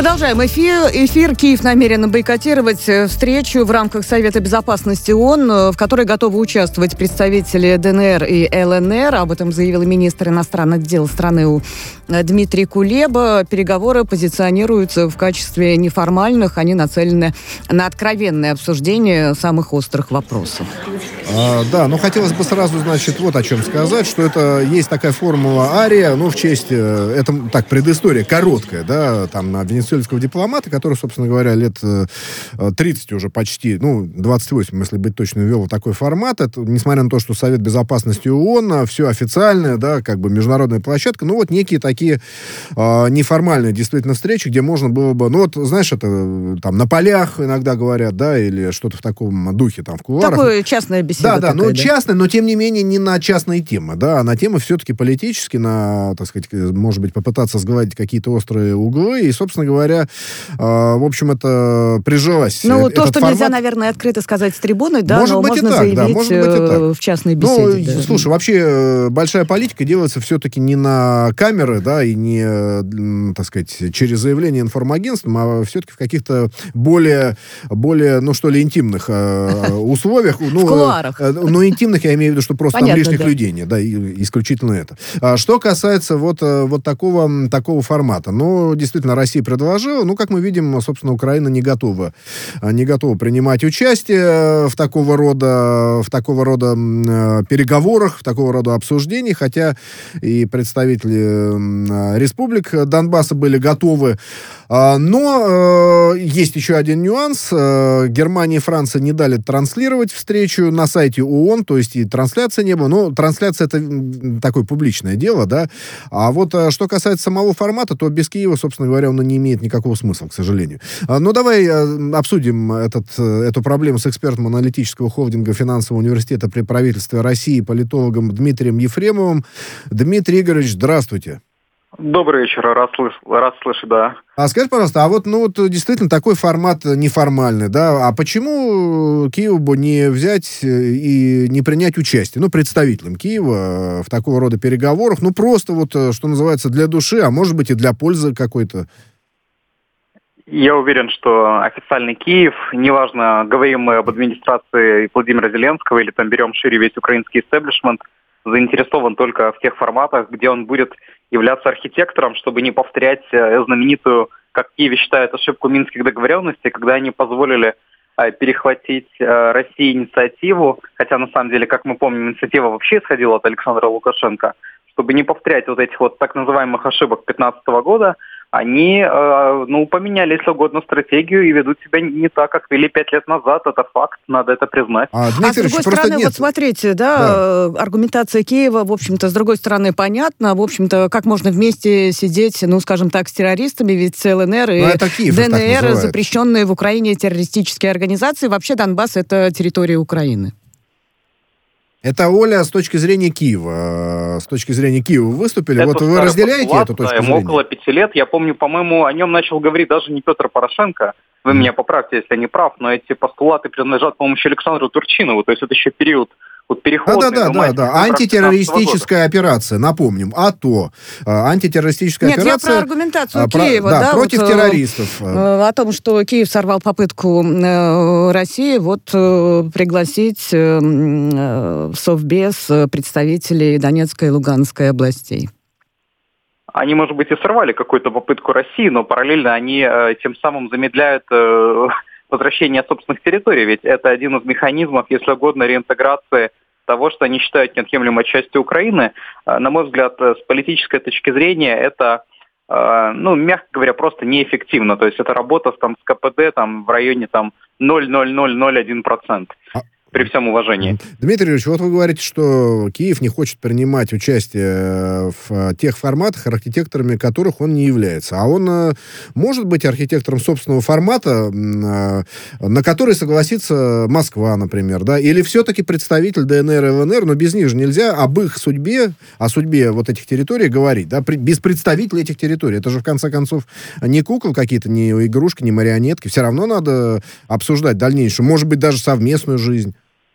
Продолжаем эфир. Киев намерен бойкотировать встречу в рамках Совета безопасности ООН, в которой готовы участвовать представители ДНР и ЛНР. Об этом заявил министр иностранных дел страны Дмитрий Кулеба. Переговоры позиционируются в качестве неформальных. Они нацелены на откровенное обсуждение самых острых вопросов. Да, но хотелось бы сразу, значит, вот о чем сказать, что это есть такая формула Ария, в честь, это так, предыстория короткая, да, там, венесуэльского дипломата, который, собственно говоря, лет 30 уже почти, 28, если быть точным, ввел такой формат. Это, несмотря на то, что Совет безопасности ООН, все официальное, да, как бы международная площадка, некие такие неформальные действительно встречи, где можно было бы, знаешь, это там на полях иногда говорят, да, или что-то в таком духе, там, в кулуарах. Такое частное беседа. Да, частное, но тем не менее не на частные темы, да, а на темы все-таки политические, на, так сказать, может быть, попытаться сгладить какие-то острые углы, и, собственно говоря, в общем, это прижилось. То, что нельзя, наверное, открыто сказать с трибуны, да, может но быть можно и так, заявить да, может быть и так. В частной беседе. Слушай, вообще большая политика делается все-таки не на камеры, да, и не, так сказать, через заявление информагентством, а все-таки в каких-то более, что ли, интимных условиях. В кулуарах. Интимных, я имею в виду, что просто понятно, там лишних да. людей нет, да, исключительно это. Что касается вот такого формата, действительно, Россия предложила, как мы видим, собственно, Украина не готова принимать участие в такого рода переговорах, в такого рода обсуждениях, хотя и представители республик Донбасса были готовы. Но есть еще один нюанс. Германия и Франция не дали транслировать встречу на сайте ООН, то есть и трансляции не было. Но трансляция — это такое публичное дело, да. А вот что касается самого формата, то без Киева, собственно говоря, он не имеет никакого смысла, к сожалению. Давай обсудим эту проблему с экспертом аналитического холдинга финансового университета при правительстве России, политологом Дмитрием Ефремовым. Дмитрий Игоревич, здравствуйте. Добрый вечер, рад слышать, да. Скажи, пожалуйста, действительно такой формат неформальный, да, а почему Киеву бы не взять и не принять участие, представителям Киева в такого рода переговорах, просто что называется, для души, а может быть и для пользы какой-то? Я уверен, что официальный Киев, неважно, говорим мы об администрации Владимира Зеленского или там берем шире весь украинский истеблишмент, заинтересован только в тех форматах, где он будет являться архитектором, чтобы не повторять знаменитую, как в Киеве считают, ошибку Минских договоренностей, когда они позволили перехватить России инициативу, хотя на самом деле, как мы помним, инициатива вообще исходила от Александра Лукашенко, чтобы не повторять этих так называемых ошибок 2015 года, они, поменяли, если угодно, стратегию и ведут себя не так, как вели 5 лет назад. Это факт, надо это признать. С другой стороны, смотрите, да, аргументация Киева, в общем-то, с другой стороны, понятна. В общем-то, как можно вместе сидеть, скажем так, с террористами, ведь ЛНР и ДНР, запрещенные в Украине террористические организации. Вообще Донбасс — это территория Украины. Это, Оля, с точки зрения Киева. С точки зрения Киева выступили. Это вы разделяете эту точку зрения? Ему около 5 лет. Я помню, по-моему, о нем начал говорить даже не Петр Порошенко. Вы меня поправьте, если я не прав, но эти постулаты принадлежат, по-моему, еще Александру Турчинову. То есть это еще период переходный. Да. Антитеррористическая операция, напомним. АТО. Антитеррористическая операция. Нет, я про аргументацию Киева. Против террористов. О том, что Киев сорвал попытку России пригласить в Совбез представителей Донецкой и Луганской областей. Они, может быть, и сорвали какую-то попытку России, но параллельно они тем самым замедляют возвращение собственных территорий. Ведь это один из механизмов, если угодно, реинтеграции того, что они считают неотъемлемой частью Украины. На мой взгляд, с политической точки зрения, это, мягко говоря, просто неэффективно. То есть это работа с КПД в районе 0,0001%. При всем уважении. Дмитрий Юрьевич, вы говорите, что Киев не хочет принимать участие в тех форматах, архитекторами которых он не является. А он может быть архитектором собственного формата, на который согласится Москва, например, да? Или все-таки представитель ДНР и ЛНР, но без них же нельзя об их судьбе, о судьбе этих территорий говорить, да? Без представителей этих территорий. Это же, в конце концов, не куклы какие-то, не игрушки, не марионетки. Все равно надо обсуждать дальнейшую, может быть, даже совместную жизнь.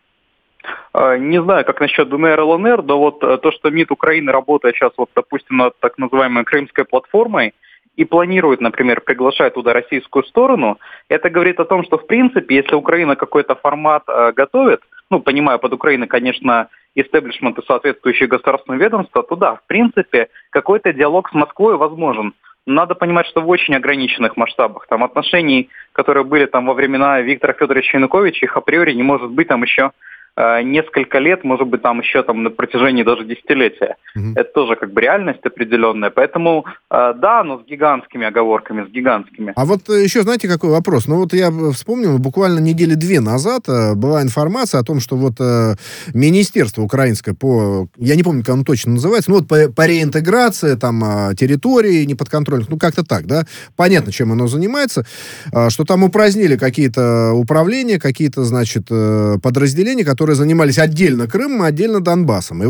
Не знаю, как насчет ДНР и ЛНР, но то, что МИД Украины работает сейчас, допустим, над так называемой крымской платформой, и планирует, например, приглашать туда российскую сторону, это говорит о том, что, в принципе, если Украина какой-то формат готовит, понимаю, под Украиной, конечно, истеблишмент и соответствующие государственные ведомства, то да, в принципе, какой-то диалог с Москвой возможен. Надо понимать, что в очень ограниченных масштабах. Там отношений, которые были там во времена Виктора Федоровича Януковича, их априори не может быть там еще несколько лет, может быть, там еще на протяжении даже десятилетия. Это тоже реальность определенная. Поэтому, да, но с гигантскими оговорками, с гигантскими. А вот еще, знаете, какой вопрос? Я вспомнил, буквально недели 2 назад была информация о том, что министерство украинское я не помню, как оно точно называется, по реинтеграции, территории неподконтрольных, как-то так, да? Понятно, чем оно занимается, что там упразднили какие-то управления, какие-то, подразделения, которые занимались отдельно Крымом, отдельно Донбассом. И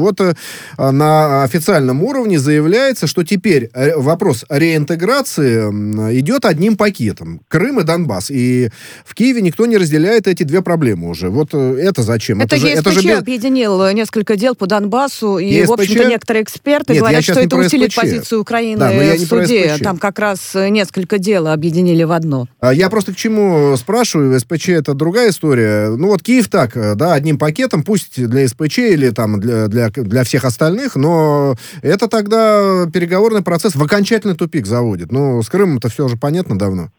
на официальном уровне заявляется, что теперь вопрос реинтеграции идет одним пакетом. Крым и Донбасс. И в Киеве никто не разделяет эти две проблемы уже. Это зачем? Это ЕСПЧ объединил несколько дел по Донбассу, и, ЕСПЧ... в общем-то, некоторые эксперты говорят, что это усилит позицию Украины в суде. Там как раз несколько дел объединили в одно. Я просто к чему спрашиваю? СПЧ — это другая история. Киев так, да, одним пакетом, пусть для СПЧ или для всех остальных, но это тогда переговорный процесс в окончательный тупик заводит. С Крымом-то все уже понятно давно.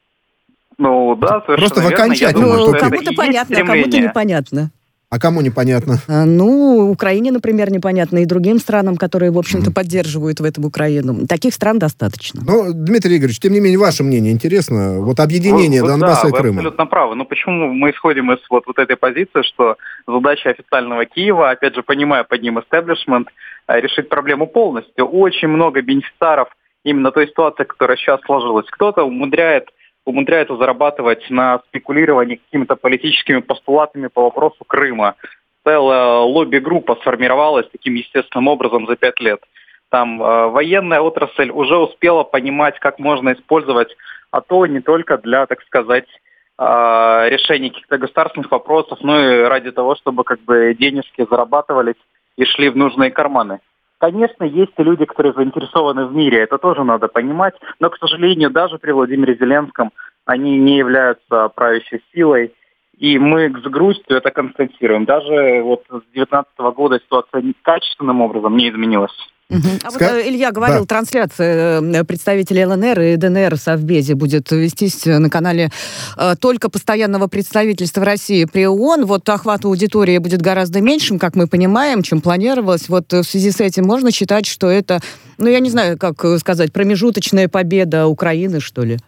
Да, совершенно просто верно. В окончательном тупик. Кому-то понятно, а кому-то непонятно. А кому непонятно? Украине, например, непонятно, и другим странам, которые, в общем-то, поддерживают в этом Украину. Таких стран достаточно. Дмитрий Игоревич, тем не менее, ваше мнение интересно. объединение Донбасса и Крыма. Вы абсолютно правы. Почему мы исходим из этой позиции, что задача официального Киева, опять же, понимая под ним истеблишмент, решить проблему полностью. Очень много бенефициаров именно той ситуации, которая сейчас сложилась. Кто-то умудряется зарабатывать на спекулировании какими-то политическими постулатами по вопросу Крыма. Целая лобби-группа сформировалась таким естественным образом за 5 лет. Там военная отрасль уже успела понимать, как можно использовать АТО не только для, так сказать, решения каких-то государственных вопросов, но и ради того, чтобы денежки зарабатывались и шли в нужные карманы. Конечно, есть и люди, которые заинтересованы в мире, это тоже надо понимать, но, к сожалению, даже при Владимире Зеленском они не являются правящей силой, и мы с грустью это констатируем. Даже с 2019 года ситуация качественным образом не изменилась. Илья говорил, трансляция представителей ЛНР и ДНР в Совбезе будет вестись на канале только постоянного представительства России при ООН. Охват аудитории будет гораздо меньшим, как мы понимаем, чем планировалось. В связи с этим можно считать, что это, я не знаю, как сказать, промежуточная победа Украины, что ли?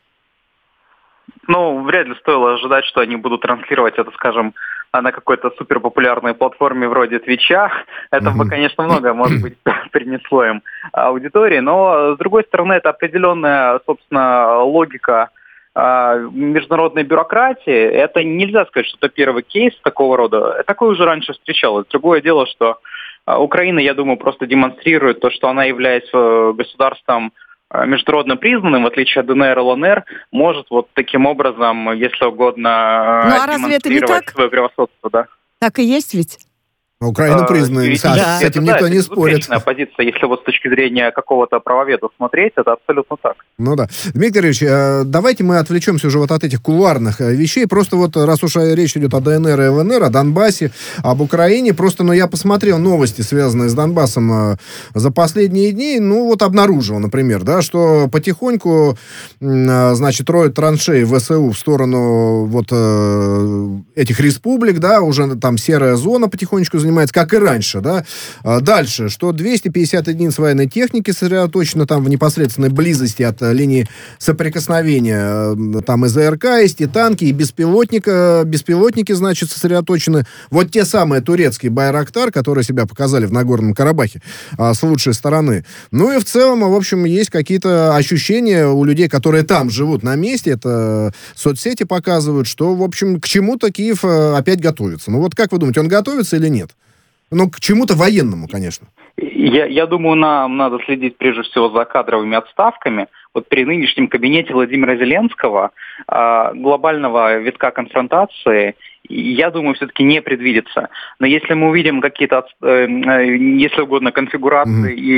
Вряд ли стоило ожидать, что они будут транслировать это, скажем, на какой-то суперпопулярной платформе вроде Твича. Это бы, конечно, много, может быть, принесло им аудитории, но, с другой стороны, это определенная, собственно, логика международной бюрократии. Это нельзя сказать, что это первый кейс такого рода. Такое уже раньше встречалось. Другое дело, что Украина, я думаю, просто демонстрирует то, что она является государством международно признанным, в отличие от ДНР и ЛНР, может таким образом, если угодно, демонстрировать свое превосходство. Да. Так и есть ведь? Украину признана, с этим никто не спорит. Позиция, если с точки зрения какого-то правоведа смотреть, это абсолютно так. Да. Дмитрий Ильич, давайте мы отвлечемся уже от этих кулуарных вещей. Просто раз уж речь идет о ДНР и ЛНР, о Донбассе, об Украине, просто, я посмотрел новости, связанные с Донбассом за последние дни, обнаружил, например, да, что потихоньку, роют траншеи ВСУ в сторону этих республик, да, уже там серая зона потихонечку занимается, как и раньше, да. Дальше, что 250 единиц военной техники сосредоточено там в непосредственной близости от линии соприкосновения. Там и ЗРК есть, и танки, и беспилотники, сосредоточены. Те самые турецкие Байрактар, которые себя показали в Нагорном Карабахе с лучшей стороны. И в целом, в общем, есть какие-то ощущения у людей, которые там живут на месте, это соцсети показывают, что, в общем, к чему-то Киев опять готовится. Как вы думаете, он готовится или нет? К чему-то военному, конечно. Я думаю, нам надо следить прежде всего за кадровыми отставками. При нынешнем кабинете Владимира Зеленского глобального витка конфронтации, я думаю, все-таки не предвидится. Но если мы увидим какие-то, если угодно, конфигурации и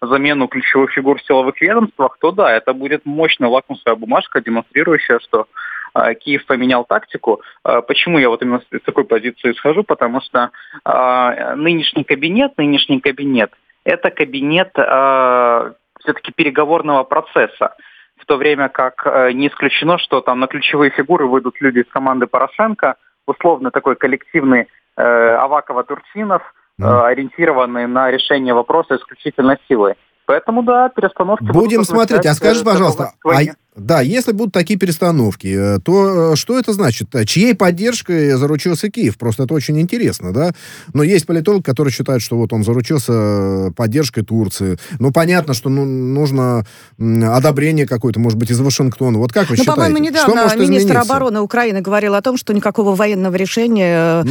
замену ключевых фигур в силовых ведомствах, то да, это будет мощная лакмусовая бумажка, демонстрирующая, что Киев поменял тактику. Почему я вот именно с такой позиции исхожу? Потому что нынешний кабинет – это кабинет все-таки переговорного процесса. В то время как не исключено, что там на ключевые фигуры выйдут люди из команды Порошенко, условно такой коллективный Авакова-Турчинов, ориентированный на решение вопроса исключительно силой. Поэтому, да, перестановки... Будем смотреть. А скажи, пожалуйста, да, если будут такие перестановки, то что это значит? Чьей поддержкой заручился Киев? Просто это очень интересно, да? Но есть политологи, которые считают, что вот он заручился поддержкой Турции. Ну, понятно, что нужно одобрение какое-то, может быть, из Вашингтона. Вот как вы считаете? По-моему, недавно министр обороны Украины говорил о том, что никакого военного решения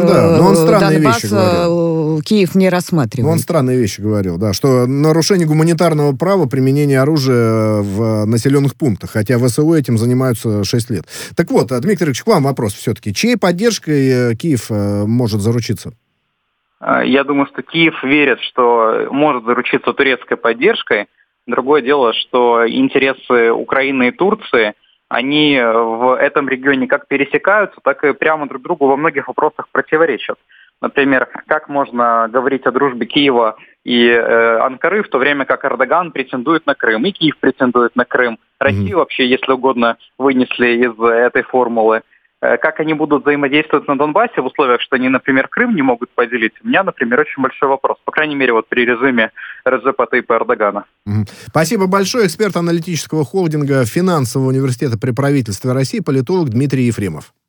Донбасс Киев не рассматривает. Но он странные вещи говорил, да, что нарушение гуманитарного права применения оружия в населенных пунктах, хотя ВСУ этим занимаются 6 лет. Так вот, Дмитрий Ильич, к вам вопрос все-таки. Чьей поддержкой Киев может заручиться? Я думаю, что Киев верит, что может заручиться турецкой поддержкой. Другое дело, что интересы Украины и Турции, они в этом регионе как пересекаются, так и прямо друг другу во многих вопросах противоречат. Например, как можно говорить о дружбе Киева и Анкары, в то время как Эрдоган претендует на Крым, и Киев претендует на Крым. Россию вообще, если угодно, вынесли из этой формулы. Как они будут взаимодействовать на Донбассе в условиях, что они, например, Крым не могут поделить? У меня, например, очень большой вопрос. По крайней мере, вот при режиме Реджепа Тайипа Эрдогана. Спасибо большое. Эксперт аналитического холдинга финансового университета при правительстве России, политолог Дмитрий Ефремов.